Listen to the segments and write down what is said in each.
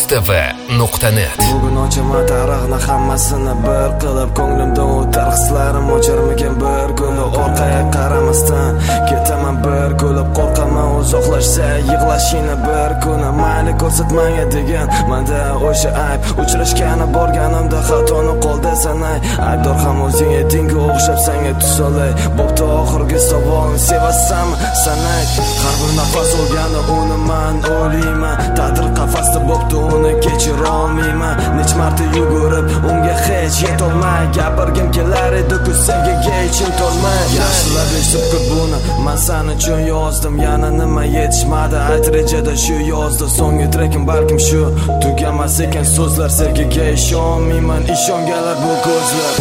mustv.net. Bugun ochaman tarixni hammasini bir qilib, ko'nglimda o'tar hislarim o'chirmikan bir kuni. Orqaga qaramasdan ketaman bir ko'lib, qo'rqaman uzoqlashsa yig'lashini bir kuni. Mayli ko'rsatmanga degan menda o'sha ayb, uchrashgani borganimda xatoni qo'lda sanay. Aybdor ham o'zing eding-ku, o'xshab senga tusolay. Bo'pti, oxirgi savolni sevasanmi sanay. Har bir nafas olganda uni men o'ylayman, taqdir qafasda bo'pti, uni kechira olmayman. Nech marta yugurib unga hech yetolmay, gapirgim kelar edi-ku sevgiga ichim to'lmay. Yaxshilab eshitib ko'r buni, men sen uchun yozdim. Yana nima yetishmadi, ayt rejada shu yozdi. So'nggi trekim balkim shu, tugamas ekan so'zlar. Sevgiga ishonmayman, ishonganlar bu ko'zlar.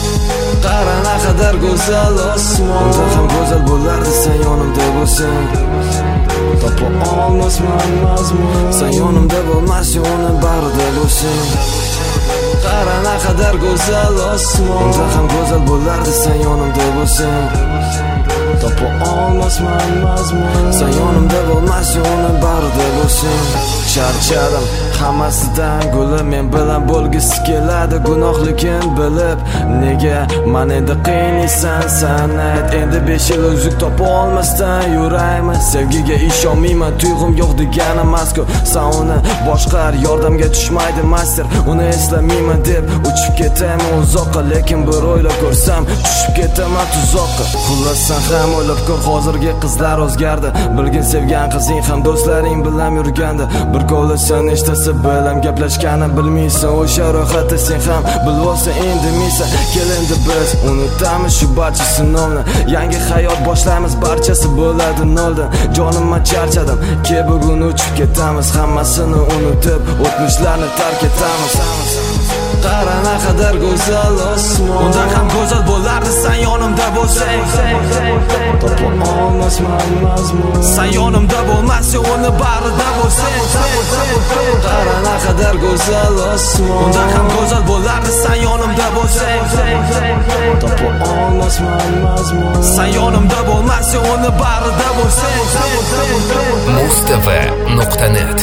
Qara naqadar go'zal osmon, unda ham go'zal bo'lardi sen yonimda bo'lsang. Topa olmasman mazmun, sen yonimda bo'lmasang uni barida bo'lsang. Qara naqadar go'zal osmon, unda ham go'zal bo'lardi sen yonimda bo'lsang. Topa olmasman mazmun, sen yonimda bo'lmasang uni barida bo'lsang. Charchadim hammasidan, guli men bilan bo'lgisi keladi gunohligin bilib. Nega men endi qiynaysan sen ayt, endi 5 yil uzuk topa olmasdan yurayman. Sevgiga ishonmayman, tuyg'um yo'q degani emas-ku. Sen uni boshqar, yordamga tushmaydi master. Uni eslamayman deb uchib ketaman uzoqqa, lekin bir o'ylab ko'rsam tushib ketaman tuzoqqa. Xullas sen ham o'ylab ko'r, hozirgi qizlar o'zgardi. Bilgin sevgan qizing ham do'stlaring bilan yurganda, bir ko'rsan nechtasi bilan gaplashganini bilmaysan. O'sha ro'yxatda sen ham bilvosa indamiysan. Kel endi biz unutamiz shu barcha sinovni, yangi hayot boshlaymiz, barchasi bo'ladi noldan. Jonimga charchadim, ke bugun uchib ketamiz, hammasini unutib o'tmishlarni tark etamiz. Qara naqadar go'zal osmon, unda ham go'zal bo'lardi sen yonimda bo'lsang. Topa olmasman mazmun, sen yonimda bo'lmasang uni barida bo'lsang. Qara naqadar go'zal osmon, unda ham go'zal bo'lardi sen yonimda bo'lsang. Topa olmasman mazmun, sen yonimda bo'lmasang uni barida bo'lsang. mustv.net.